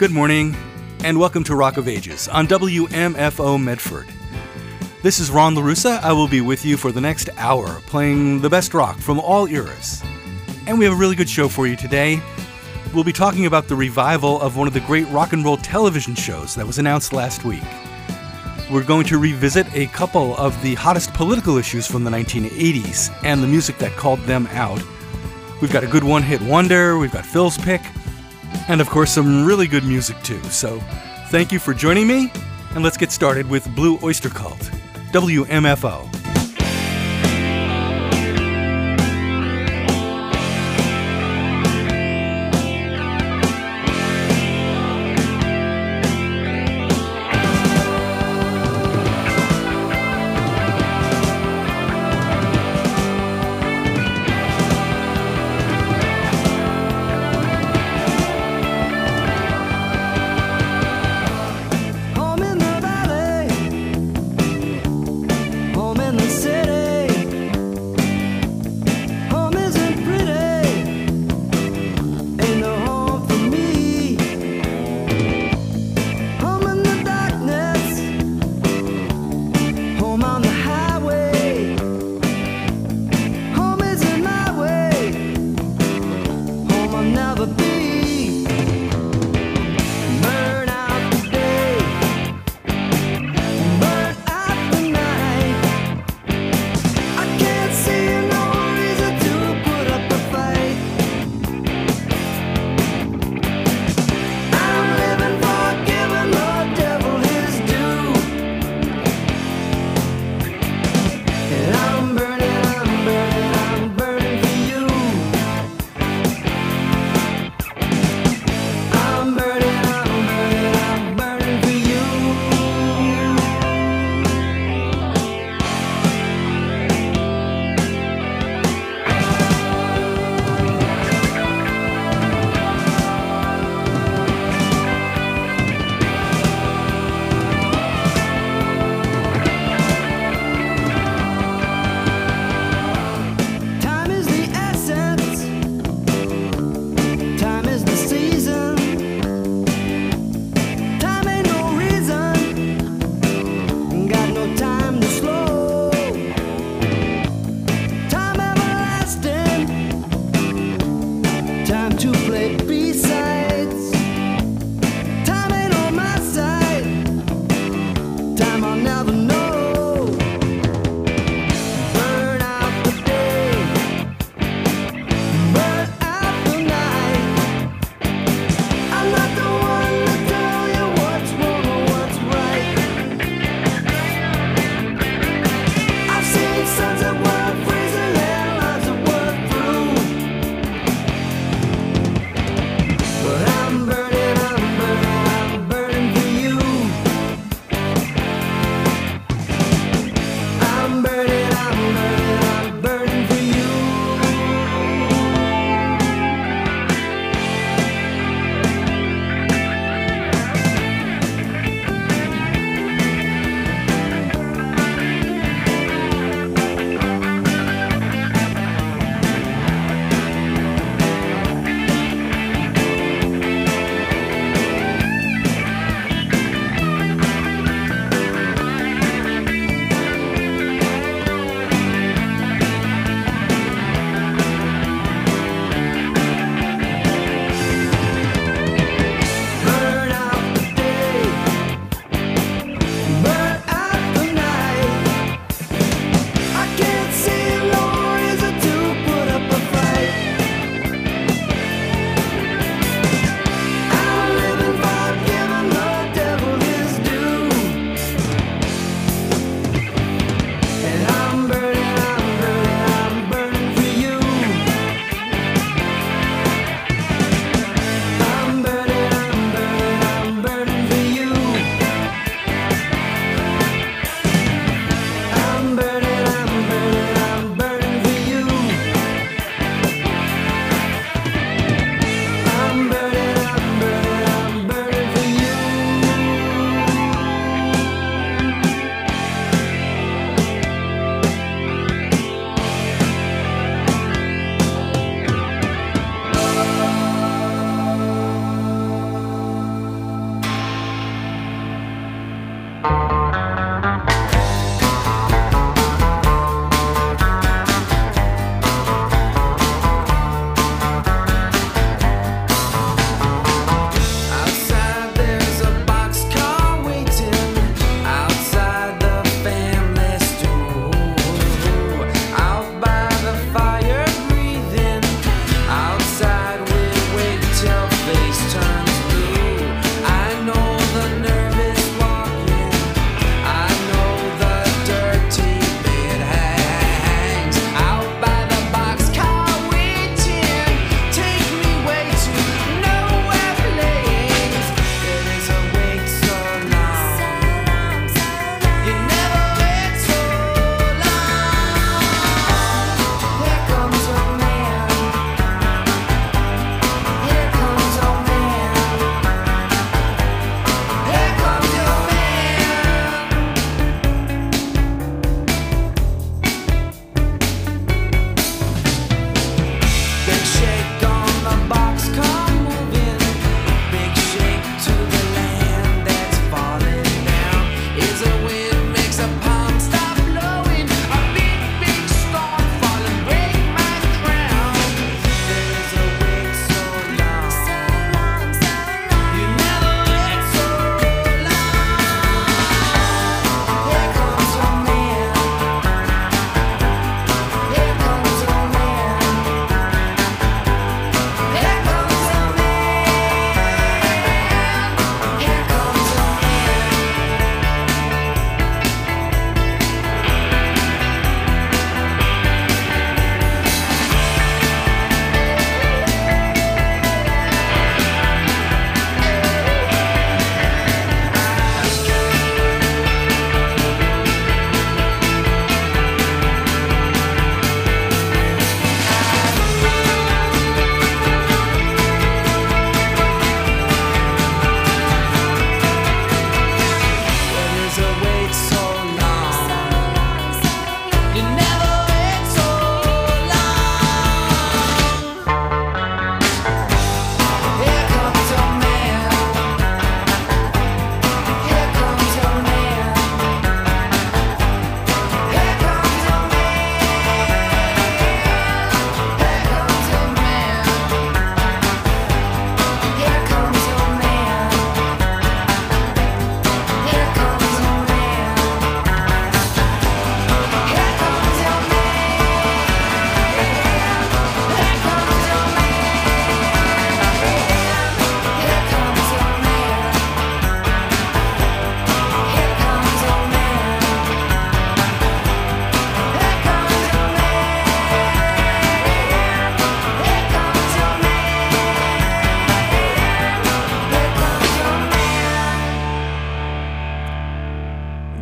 Good morning, and welcome to Rock of Ages on WMFO Medford. This is Ron LaRussa. I will be with you for the next hour, playing the best rock from all eras. And we have a really good show for you today. We'll be talking about the revival of one of the great rock and roll television shows that was announced last week. We're going to revisit a couple of the hottest political issues from the 1980s and the music that called them out. We've got a good one-hit wonder, we've got Phil's pick, and of course some really good music too. So thank you for joining me, and let's get started with Blue Oyster Cult, WMFO.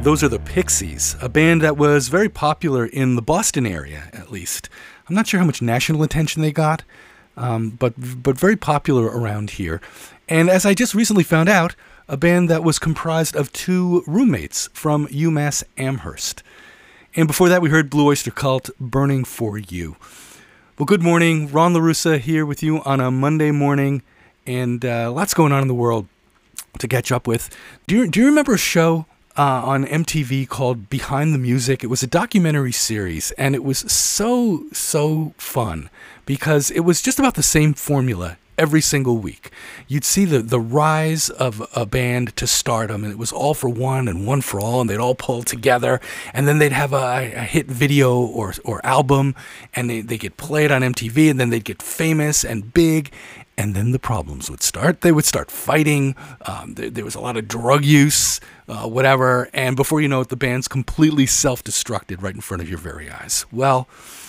those are the Pixies, a band that was very popular in the Boston area, at least. I'm not sure how much national attention they got, but very popular around here. And as I just recently found out, a band that was comprised of two roommates from UMass Amherst. And before that, we heard Blue Oyster Cult, Burning for You. Well, good morning. Ron LaRussa here with you on a Monday morning, and lots going on in the world to catch up with. Do you remember a show on MTV called Behind the Music? It was a documentary series, and it was so fun because it was just about the same formula every single week. You'd see the rise of a band to stardom, and it was all for one and one for all, and they'd all pull together, and then they'd have a hit video or album, and they get played on MTV, and then they'd get famous and big, and then the problems would start. They would start fighting. There was a lot of drug use, whatever, and before you know it, the band's completely self-destructed right in front of your very eyes. Well,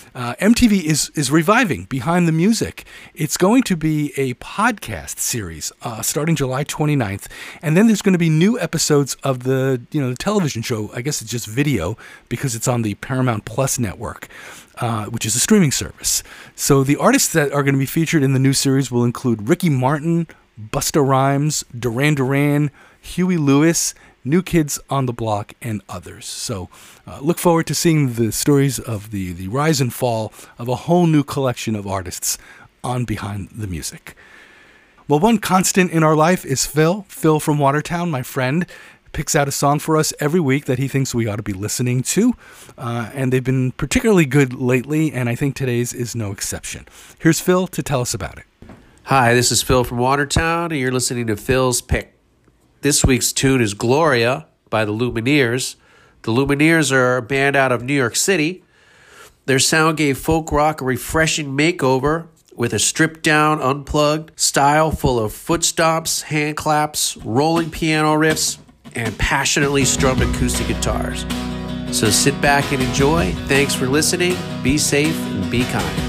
MTV is reviving Behind the Music. It's going to be a podcast series starting July 29th, and then there's going to be new episodes of the television show. I guess it's just video because it's on the Paramount Plus network, which is a streaming service. So the artists that are going to be featured in the new series will include Ricky Martin, Busta Rhymes, Duran Duran, Huey Lewis, New Kids on the Block, and others. So look forward to seeing the stories of the rise and fall of a whole new collection of artists on Behind the Music. Well, one constant in our life is Phil. Phil from Watertown, my friend, picks out a song for us every week that he thinks we ought to be listening to. And they've been particularly good lately, and I think today's is no exception. Here's Phil to tell us about it. Hi, this is Phil from Watertown, and you're listening to Phil's Pick. This week's tune is Gloria by the Lumineers. The Lumineers are a band out of New York City. Their sound gave folk rock a refreshing makeover with a stripped-down, unplugged style full of foot stomps, hand claps, rolling piano riffs, and passionately strummed acoustic guitars. So sit back and enjoy. Thanks for listening. Be safe and be kind.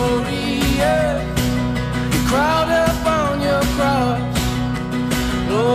Crowd up on your cross,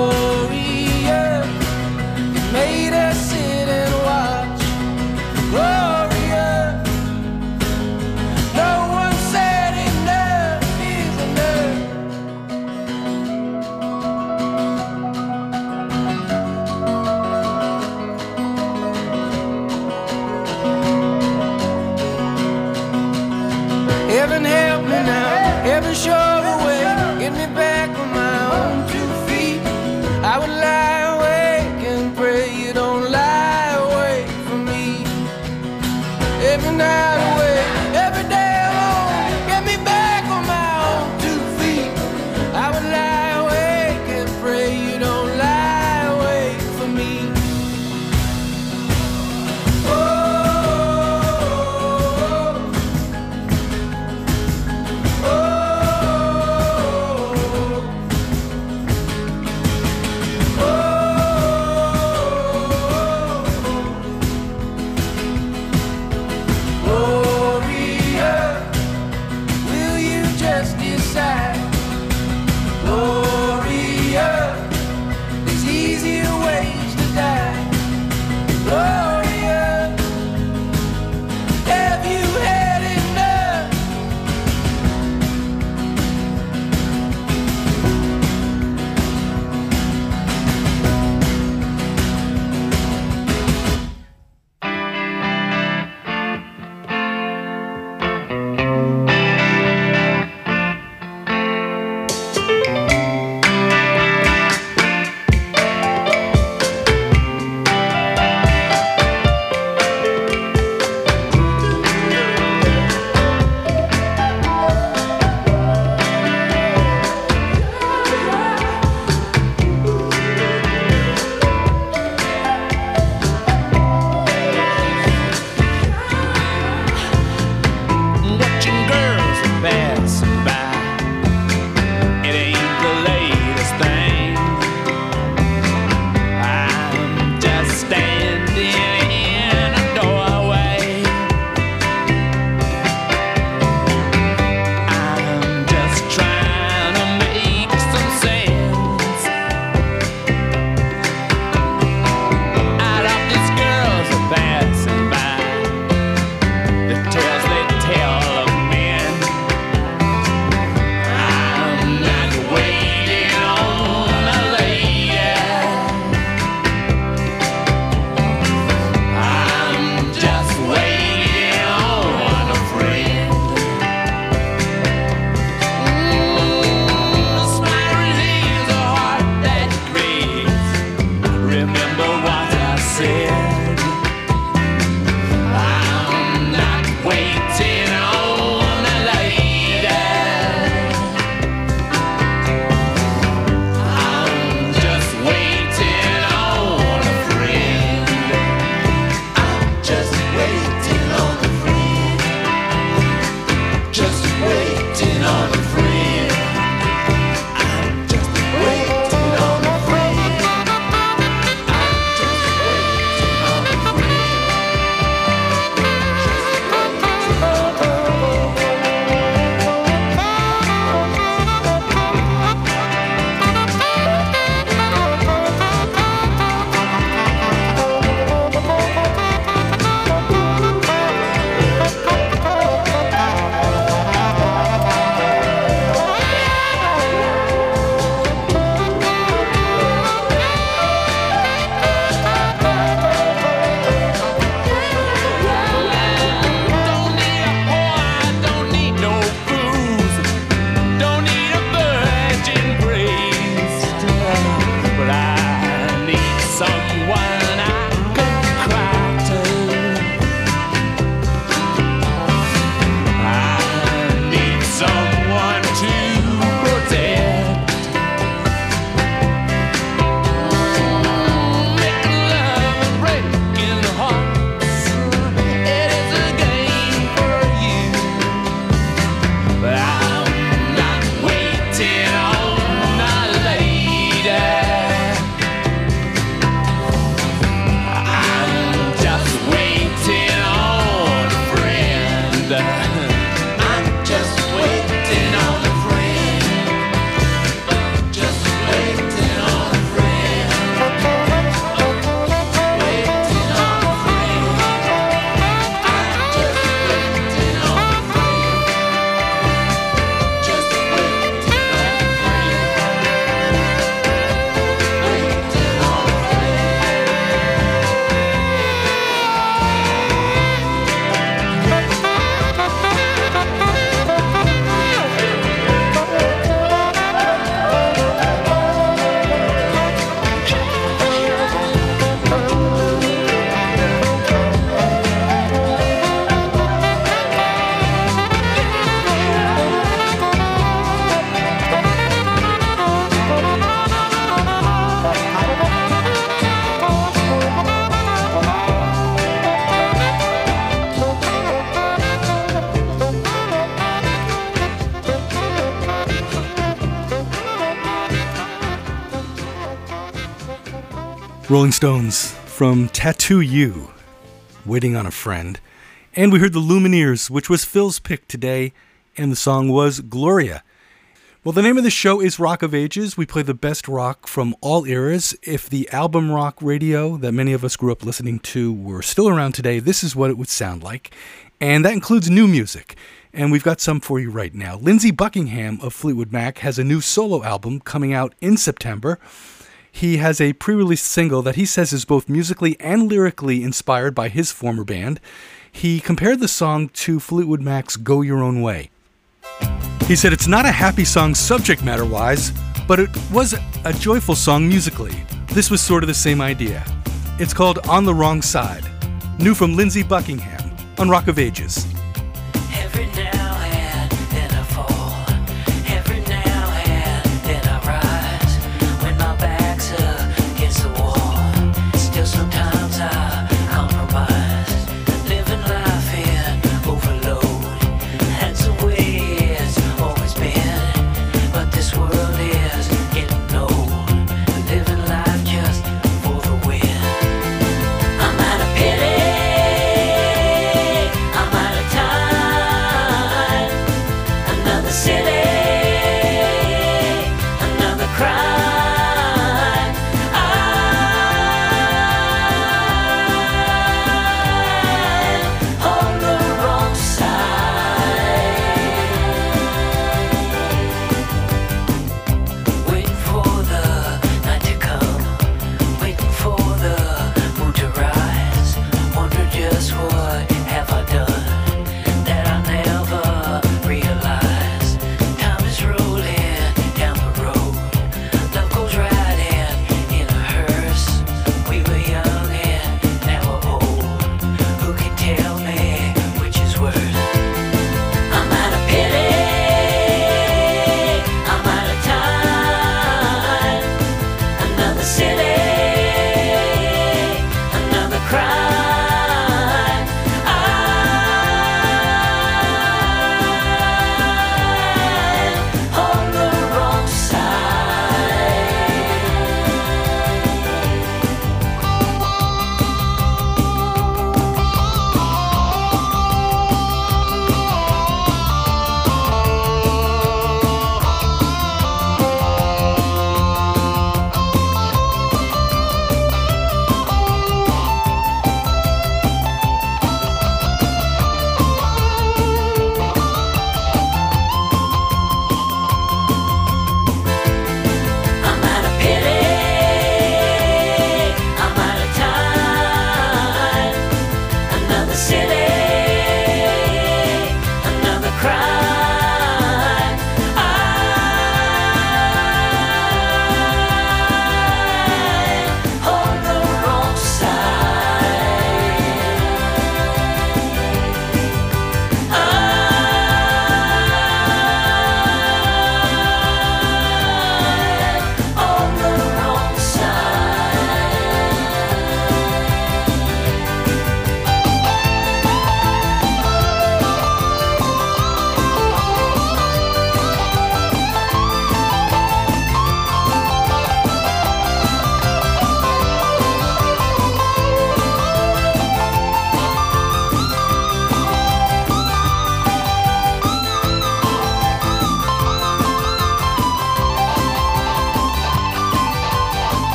Rolling Stones from Tattoo You, Waiting on a Friend. And we heard the Lumineers, which was Phil's pick today, and the song was Gloria. Well, the name of the show is Rock of Ages. We play the best rock from all eras. If the album rock radio that many of us grew up listening to were still around today, this is what it would sound like. And that includes new music. And we've got some for you right now. Lindsey Buckingham of Fleetwood Mac has a new solo album coming out in September. He has a pre-release single that he says is both musically and lyrically inspired by his former band. He compared the song to Fleetwood Mac's Go Your Own Way. He said it's not a happy song subject matter-wise, but it was a joyful song musically. This was sort of the same idea. It's called On the Wrong Side. New from Lindsey Buckingham on Rock of Ages. Every now and then I fall. Every now and then I rise. When my back's against the wall, still sometimes I compromise. Living life in overload. That's the way it's always been. But this world is getting old. Living life just for the win. I'm out of pity. I'm out of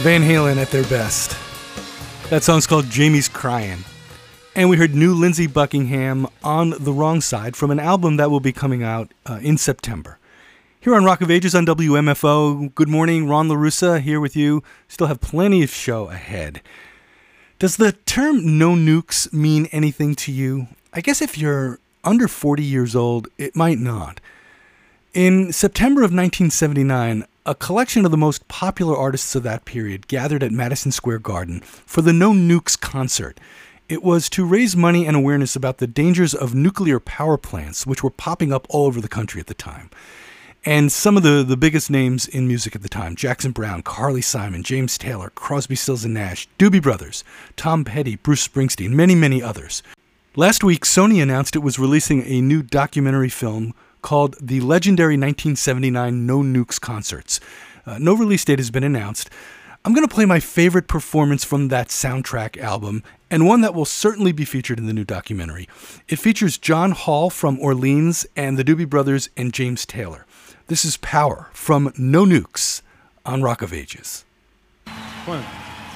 Van Halen at their best. That song's called Jamie's Crying. And we heard new Lindsey Buckingham, On the Wrong Side, from an album that will be coming out in September. Here on Rock of Ages on WMFO, good morning, Ron LaRussa here with you. Still have plenty of show ahead. Does the term no nukes mean anything to you? I guess if you're under 40 years old, it might not. In September of 1979, a collection of the most popular artists of that period gathered at Madison Square Garden for the No Nukes concert. It was to raise money and awareness about the dangers of nuclear power plants, which were popping up all over the country at the time. And some of the biggest names in music at the time: Jackson Browne, Carly Simon, James Taylor, Crosby, Stills and Nash, Doobie Brothers, Tom Petty, Bruce Springsteen, many, many others. Last week, Sony announced it was releasing a new documentary film called The Legendary 1979 No Nukes Concerts. No release date has been announced. I'm going to play my favorite performance from that soundtrack album, and one that will certainly be featured in the new documentary. It features John Hall from Orleans and the Doobie Brothers and James Taylor. This is Power from No Nukes on Rock of Ages. 1,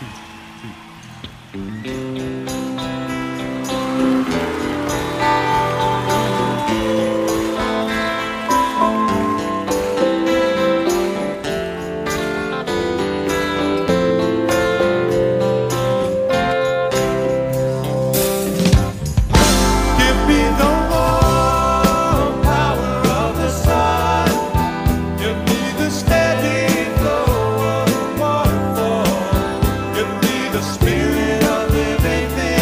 2, 3. Spirit of living things.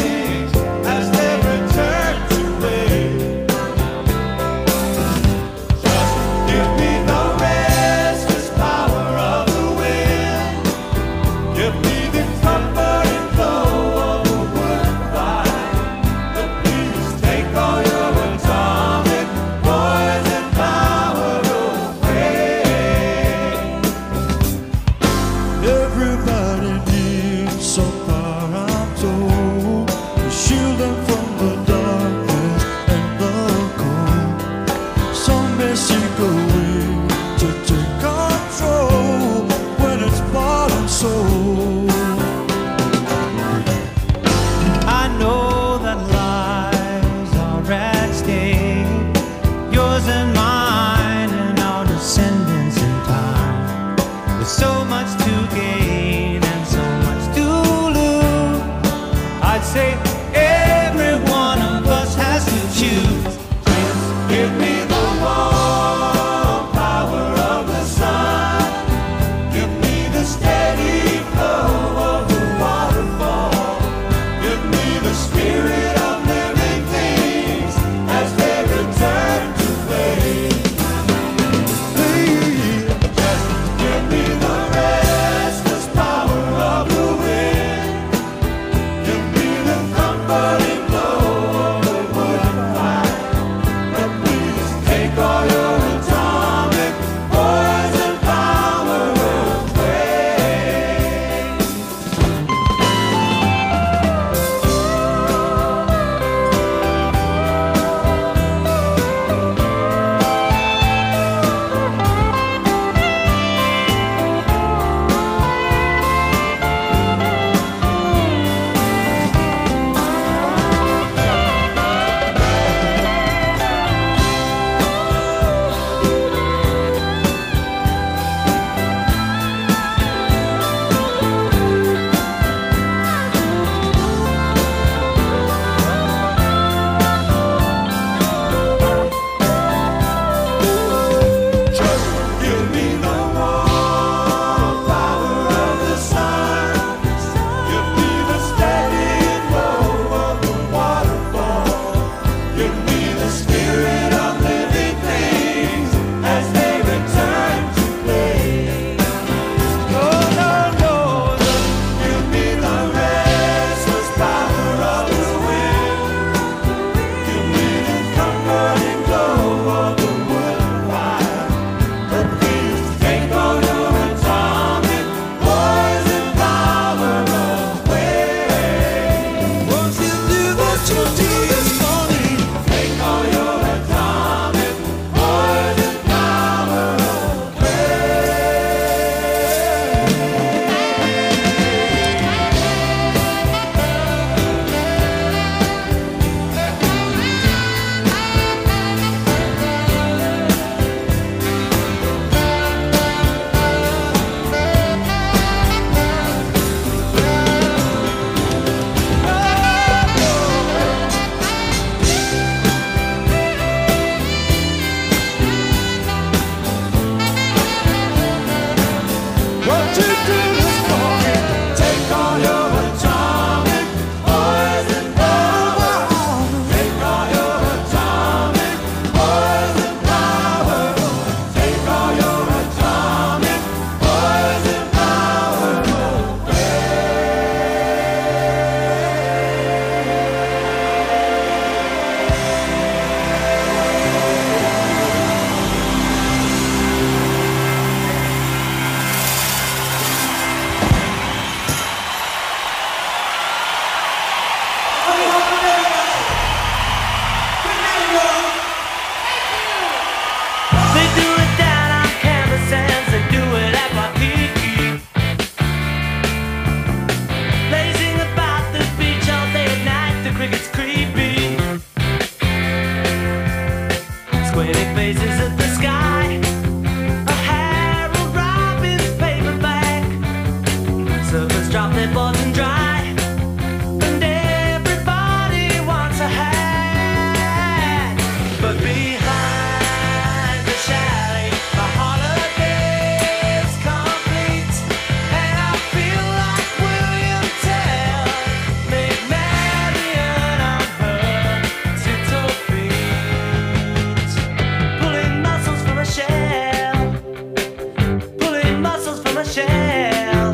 their boards and dry, and everybody wants a hand. But behind the chalet, my holiday is complete, and I feel like William Tell made Marion on her tiptoe feet, pulling muscles from a shell, pulling muscles from a shell,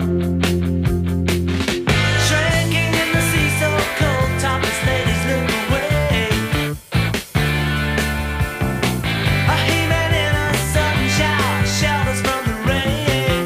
shrinking in the sea so cold, topless ladies look away. A he-man in a sudden shower shelters from the rain.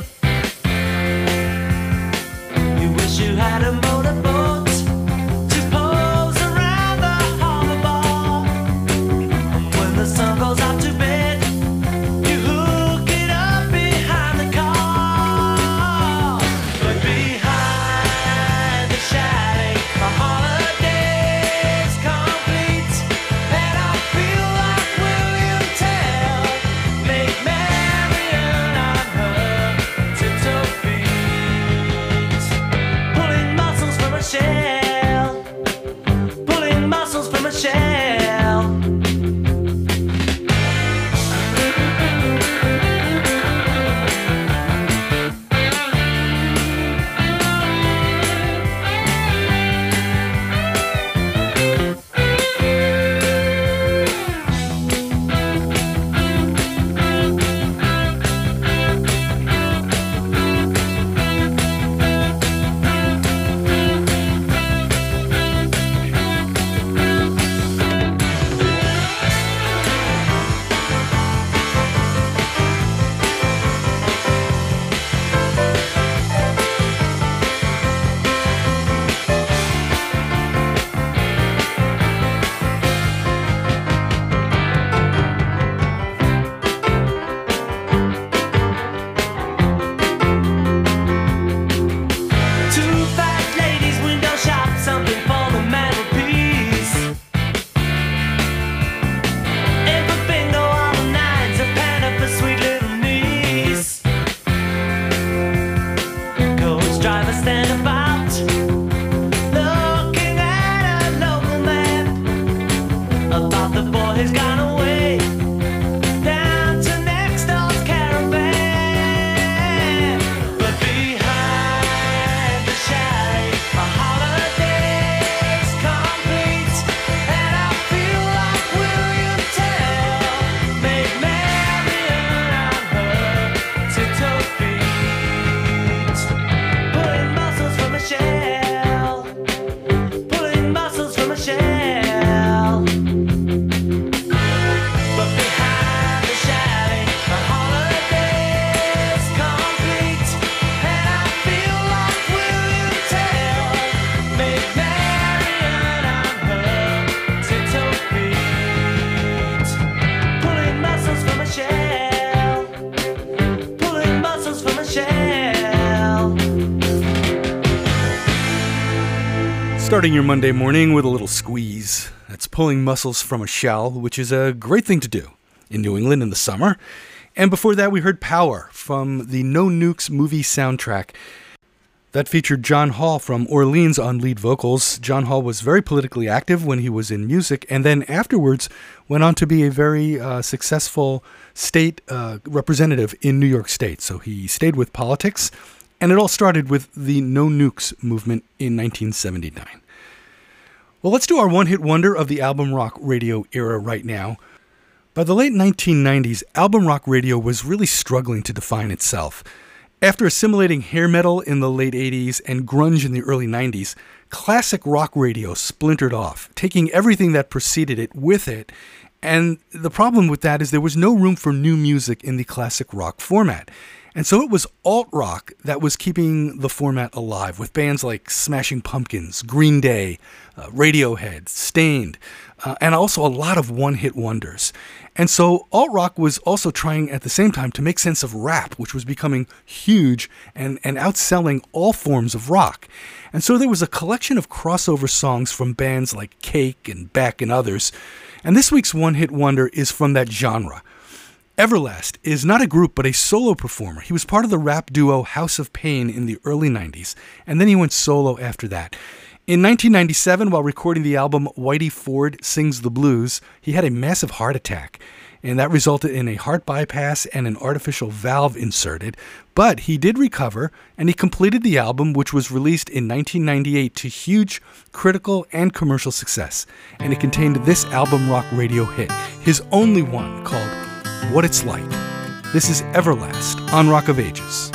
You wish you had a motorboat to pose around the harbor bar. When the sun goes out to bed, you hook it up behind the car. But behind the chalet, my holiday's complete, and I feel like William Tell made Marion on her tiptoe feet, pulling muscles from a shell, pulling muscles from a shell. Two fat ladies window shop something for the mantelpiece. And for bingo all the nines, a panel for sweet little niece. Coach driver stand about, looking at a local map about the boy who's gone away down to next door's caravan. But behind the chalet, my holiday's complete, and I feel like William Tell made Marion on her tiptoe feet, pulling muscles from a shell, pulling muscles from a shell. But behind the chalet, my holiday's complete, and I feel like William Tell made Marion on her tiptoe feet, pulling muscles from a shell, pulling muscles from a shell. Starting your Monday morning with a little squeeze. That's pulling muscles from a shell, which is a great thing to do in New England in the summer. And before that, we heard Power from the No Nukes movie soundtrack. That featured John Hall from Orleans on lead vocals. John Hall was very politically active when he was in music, and then afterwards went on to be a very successful state representative in New York State. So he stayed with politics, and it all started with the No Nukes movement in 1979. Well, let's do our one-hit wonder of the album rock radio era right now. By the late 1990s, album rock radio was really struggling to define itself. After assimilating hair metal in the late 80s and grunge in the early 90s, classic rock radio splintered off, taking everything that preceded it with it. And the problem with that is there was no room for new music in the classic rock format. And so it was alt-rock that was keeping the format alive, with bands like Smashing Pumpkins, Green Day, Radiohead, Stained, and also a lot of one-hit wonders. And so alt-rock was also trying at the same time to make sense of rap, which was becoming huge and outselling all forms of rock. And so there was a collection of crossover songs from bands like Cake and Beck and others. And this week's one-hit wonder is from that genre. Everlast is not a group but a solo performer. He was part of the rap duo House of Pain in the early 90s, and then he went solo after that. In 1997, while recording the album Whitey Ford Sings the Blues, he had a massive heart attack, and that resulted in a heart bypass and an artificial valve inserted. But he did recover, and he completed the album, which was released in 1998 to huge critical and commercial success. And it contained this album rock radio hit, his only one, called What It's Like. This is Everlast on Rock of Ages.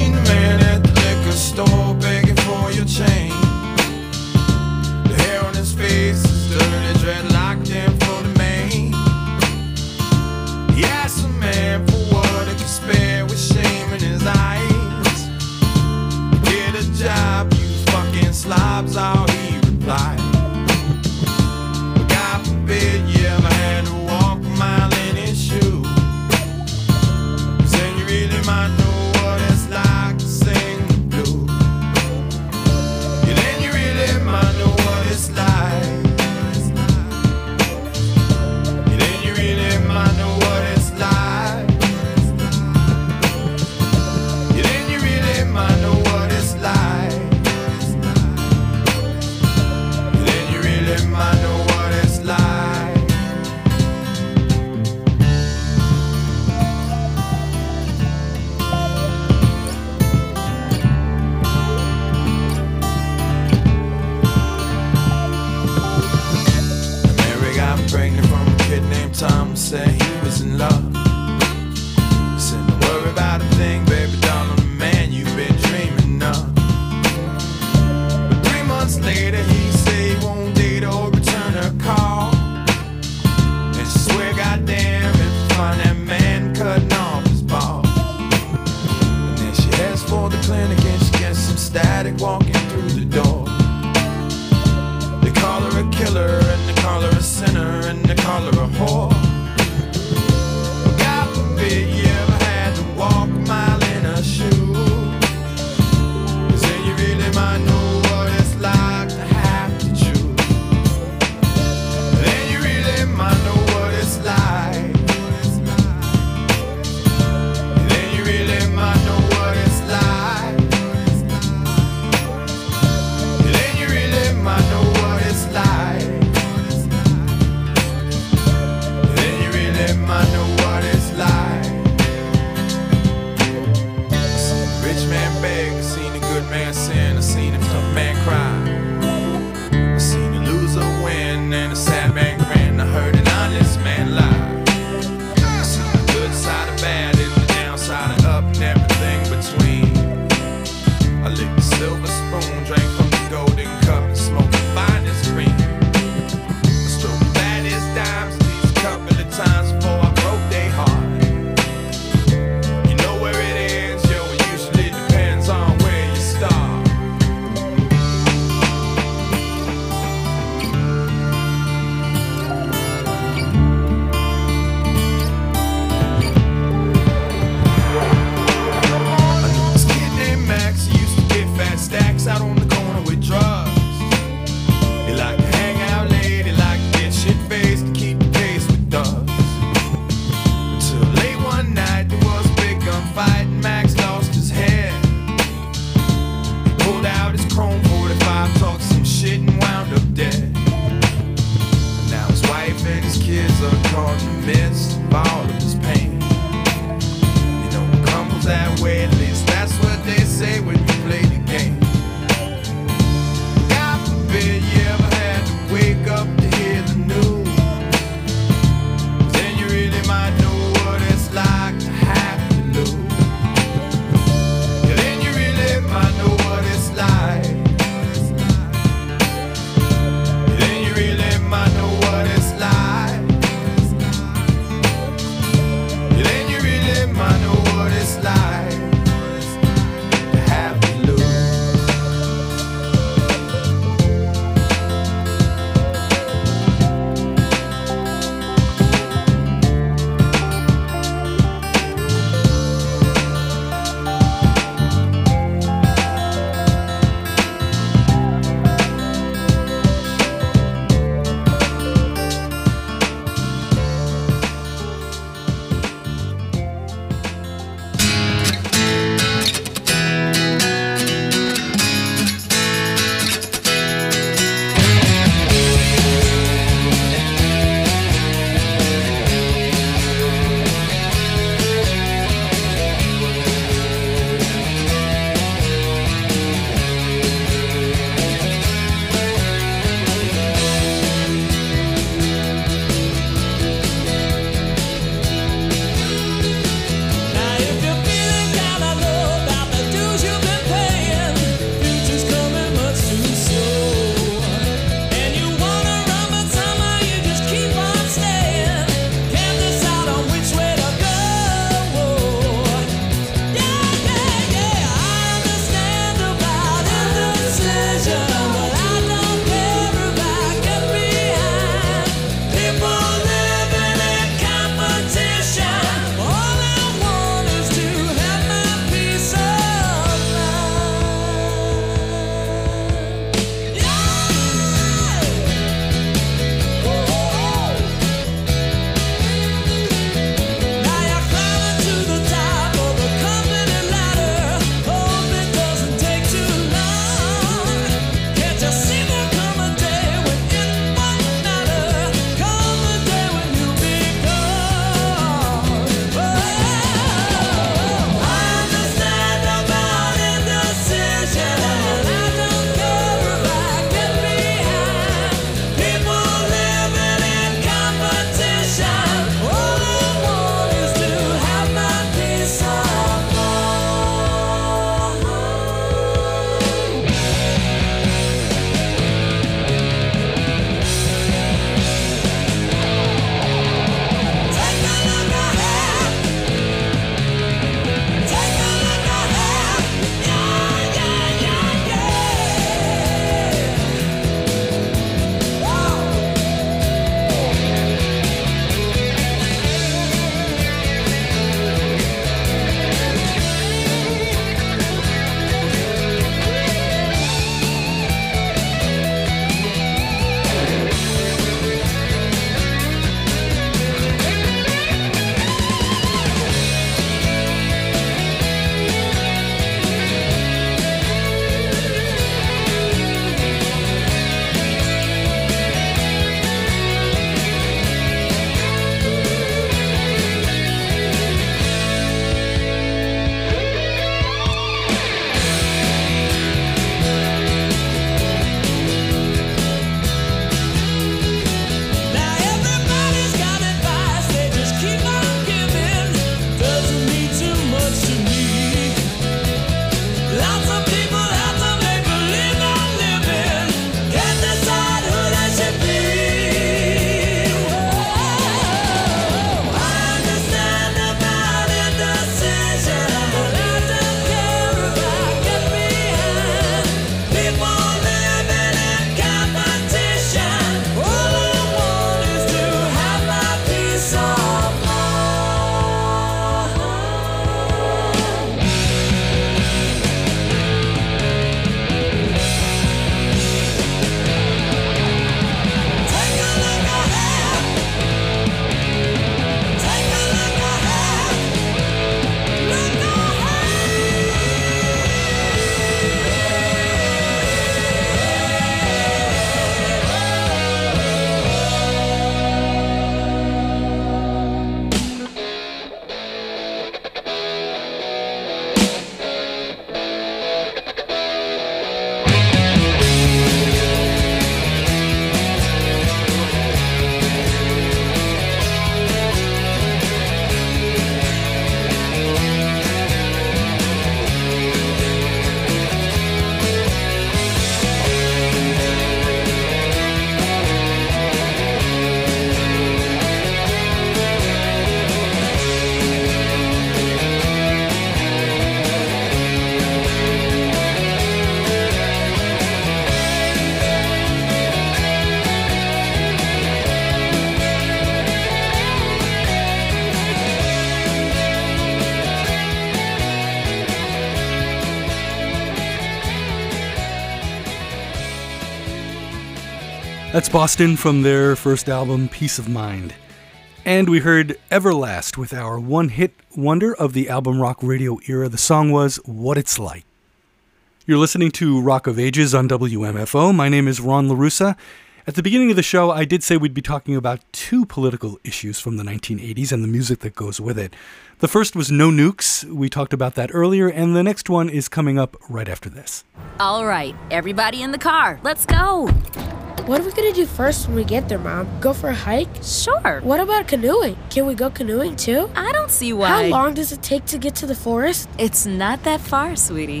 That's Boston from their first album, Peace of Mind. And we heard Everlast with our one-hit wonder of the album rock radio era. The song was What It's Like. You're listening to Rock of Ages on WMFO. My name is Ron LaRussa. At the beginning of the show, I did say we'd be talking about two political issues from the 1980s and the music that goes with it. The first was No Nukes. We talked about that earlier, and the next one is coming up right after this. All right, everybody in the car, let's go. What are we gonna do first when we get there, Mom? Go for a hike? Sure. What about canoeing? Can we go canoeing too? I don't see why. How long does it take to get to the forest? It's not that far, sweetie.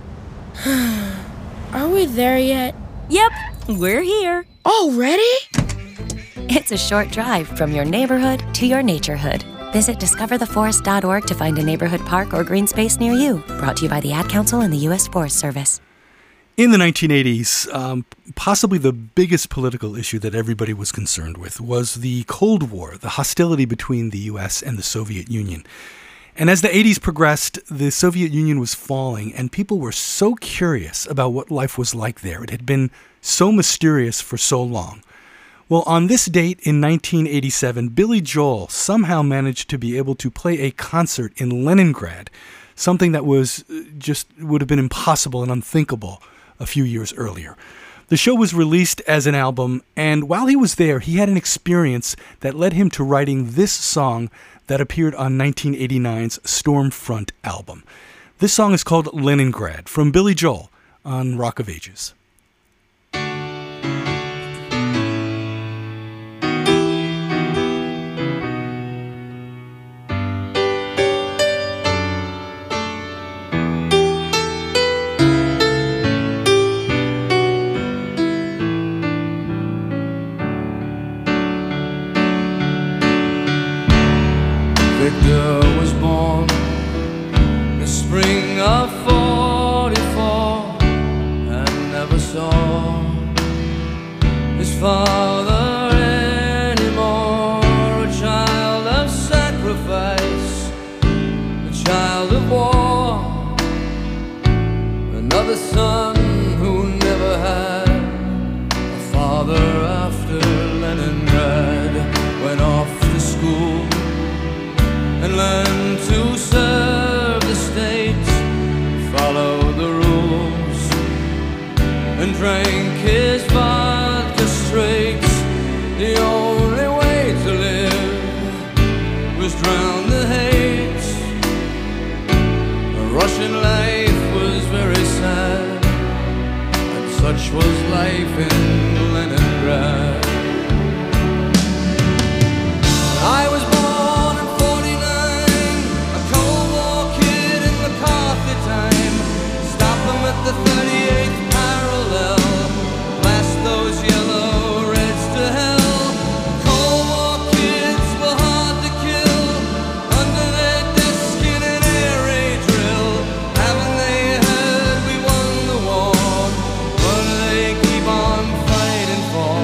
Are we there yet? Yep, we're here. Already? It's a short drive from your neighborhood to your naturehood. Visit discovertheforest.org to find a neighborhood park or green space near you. Brought to you by the Ad Council and the U.S. Forest Service. In the 1980s, possibly the biggest political issue that everybody was concerned with was the Cold War, the hostility between the U.S. and the Soviet Union. And as the 80s progressed, the Soviet Union was falling, and people were so curious about what life was like there. It had been so mysterious for so long. Well, on this date in 1987, Billy Joel somehow managed to be able to play a concert in Leningrad, something that was would have been impossible and unthinkable a few years earlier. The show was released as an album, and while he was there, he had an experience that led him to writing this song that appeared on 1989's Stormfront album. This song is called Leningrad, from Billy Joel on Rock of Ages. Victor was born in the spring of 44 and never saw his father anymore. A child of sacrifice, a child of war, another son who never had a father after Leningrad went off to school and learn to serve the state, follow the rules, and drank his vodka straight. The only way to live was drown the hate. The Russian life was very sad, and such was life in Leningrad. I was born in 49, a Cold War kid in McCarthy time. Stop them at the 38th parallel, blast those yellow reds to hell. Cold War kids were hard to kill, under their desk in an air raid drill. Haven't they heard we won the war? What do they keep on fighting for?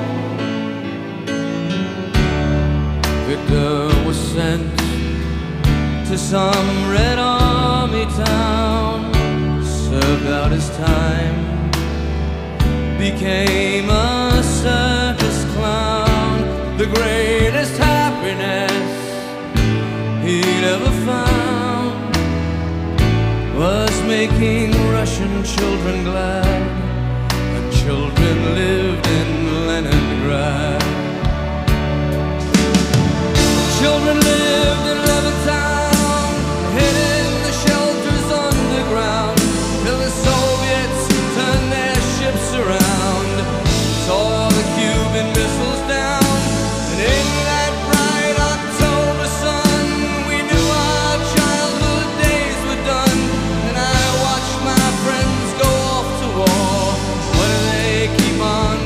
Victor was sent to some Red Army town, served out his time, became a circus clown. The greatest happiness he'd ever found was making Russian children glad, and children lived in Leningrad. Children lived in Levittown, hidden in the shelters underground, till the Soviets turned their ships around, tore the Cuban missiles down. And in that bright October sun, we knew our childhood days were done. And I watched my friends go off to war. What do they keep on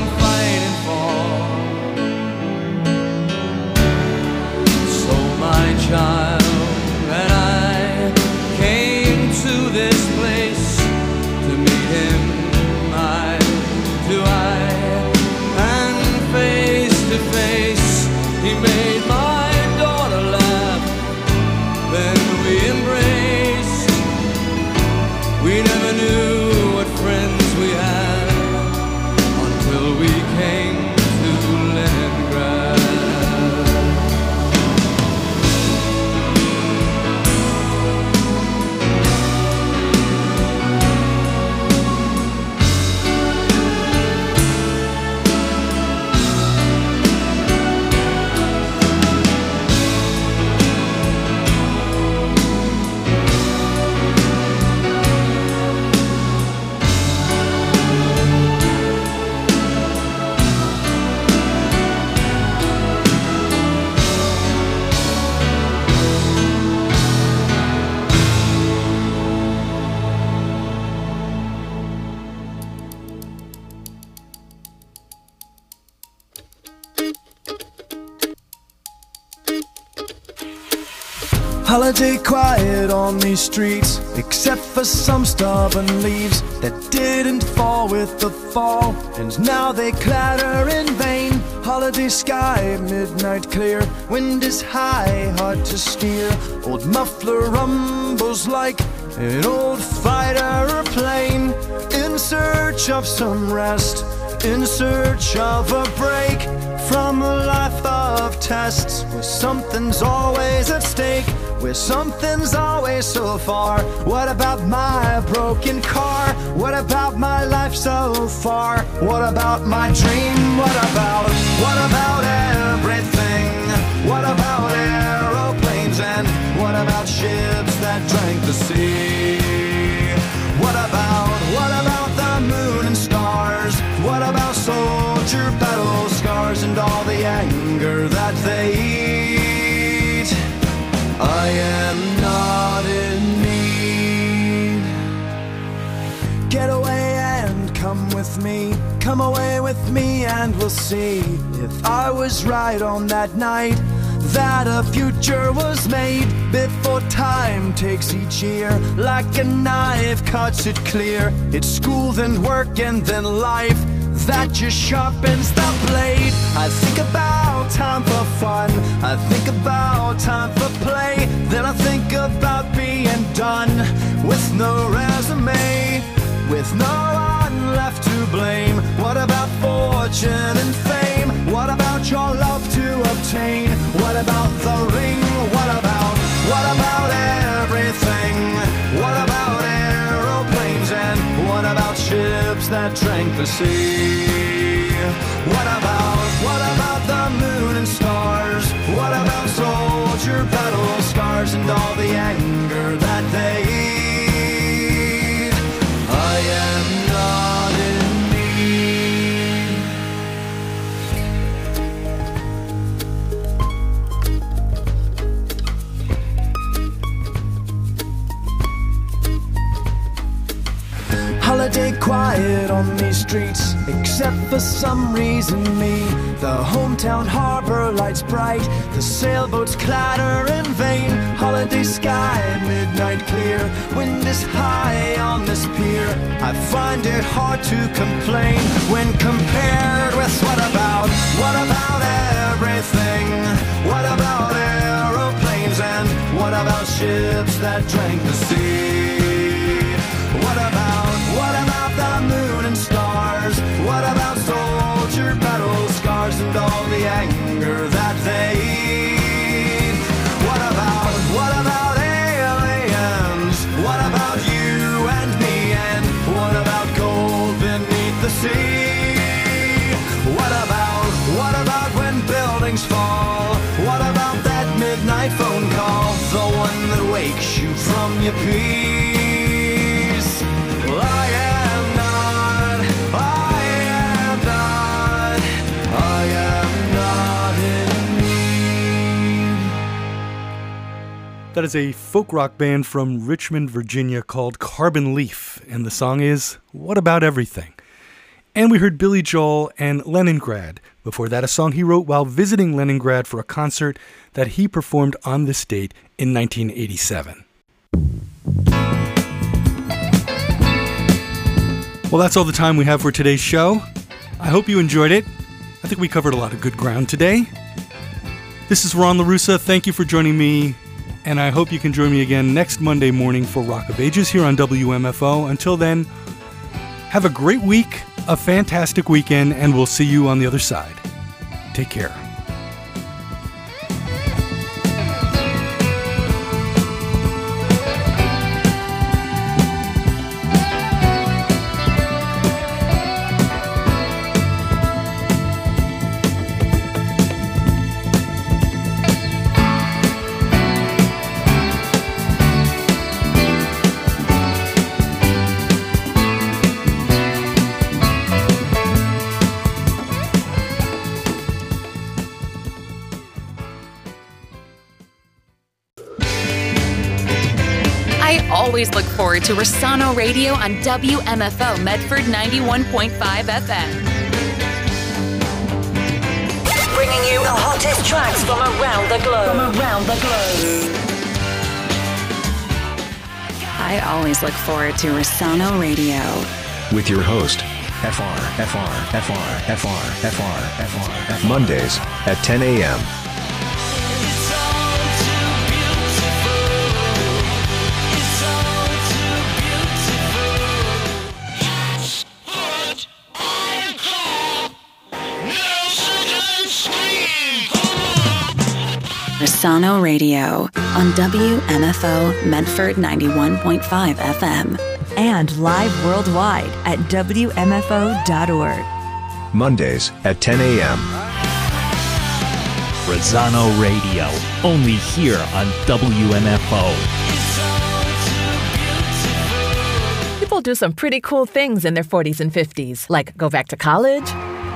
Holiday quiet on these streets, except for some stubborn leaves that didn't fall with the fall, and now they clatter in vain. Holiday sky, midnight clear, wind is high, hard to steer. Old muffler rumbles like an old fighter plane, in search of some rest, in search of a break from a life of tests, where something's always at stake, where something's always so far. What about my broken car? What about my life so far? What about my dream? What about everything? What about aeroplanes? And what about ships that drank the sea? What about the moon and stars? What about soldier battle scars and all the anger that they eat? I am not in need. Get away and come with me. Come away with me and we'll see if I was right on that night, that a future was made before time takes each year like a knife cuts it clear. It's school, then work, and then life that just sharpens the blade. I think about time for fun, I think about time for play, then I think about being done with no resume, with no one left to blame. What about fortune and fame? What about your love to obtain? What about the ring? What about everything? What about aeroplanes? And what about ships that drank the sea? What about the moon and stars? What about soldier battle scars and all the anger that they eat? I am not in need. Holiday quiet on these streets, except for some reason me. The hometown harbor lights bright, the sailboats clatter in vain. Holiday sky, midnight clear, wind is high on this pier. I find it hard to complain when compared with what about everything? What about aeroplanes? And what about ships that drank the sea? What about the moon and stars? What about soldier battle scars and all the anger that they eat? What about aliens? What about you and me? And what about gold beneath the sea? What about when buildings fall? What about that midnight phone call, the one that wakes you from your peace? Well, I am not in need. That is a folk rock band from Richmond, Virginia called Carbon Leaf, and the song is What About Everything? And we heard Billy Joel and Leningrad. Before that, a song he wrote while visiting Leningrad for a concert that he performed on this date in 1987. Well, that's all the time we have for today's show. I hope you enjoyed it. I think we covered a lot of good ground today. This is Ron LaRussa. Thank you for joining me, and I hope you can join me again next Monday morning for Rock of Ages here on WMFO. Until then, have a great week, a fantastic weekend, and we'll see you on the other side. Take care. Always look forward to Rossano Radio on WMFO Medford 91.5 FM. Bringing you the hottest tracks from around the globe. I always look forward to Rosano Radio. With your host, Mondays at 10 a.m. Rosano Radio on WMFO Medford 91.5 FM. And live worldwide at WMFO.org. Mondays at 10 a.m. Rosano Radio, only here on WMFO. People do some pretty cool things in their 40s and 50s, like go back to college,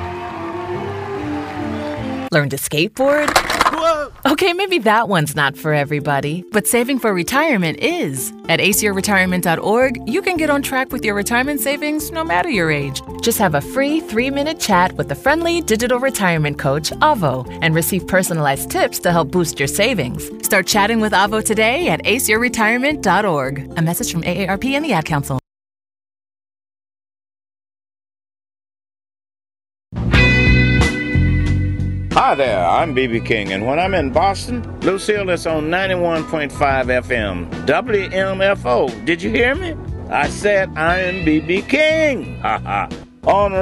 learn to skateboard. Whoa. Okay, maybe that one's not for everybody, but saving for retirement is. At aceyourretirement.org, you can get on track with your retirement savings no matter your age. Just have a free 3-minute chat with the friendly digital retirement coach, Avo, and receive personalized tips to help boost your savings. Start chatting with Avo today at aceyourretirement.org. A message from AARP and the Ad Council. Hi there, I'm B.B. King, and when I'm in Boston, Lucille is on 91.5 FM, WMFO. Did you hear me? I said I'm B.B. King. Ha ha. On